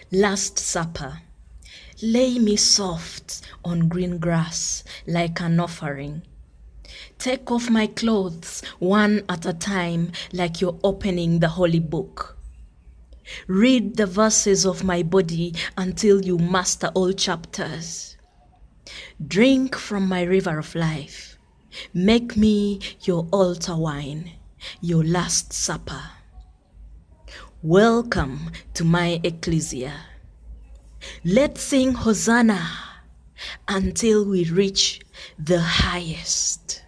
Last Supper. Lay me soft on green grass like an offering. Take off my clothes one at a time like you're opening the holy book. Read the verses of my body until you master all chapters. Drink from my river of life. Make me your altar wine, your last supper. Welcome to my ecclesia. Let's sing Hosanna until we reach the highest.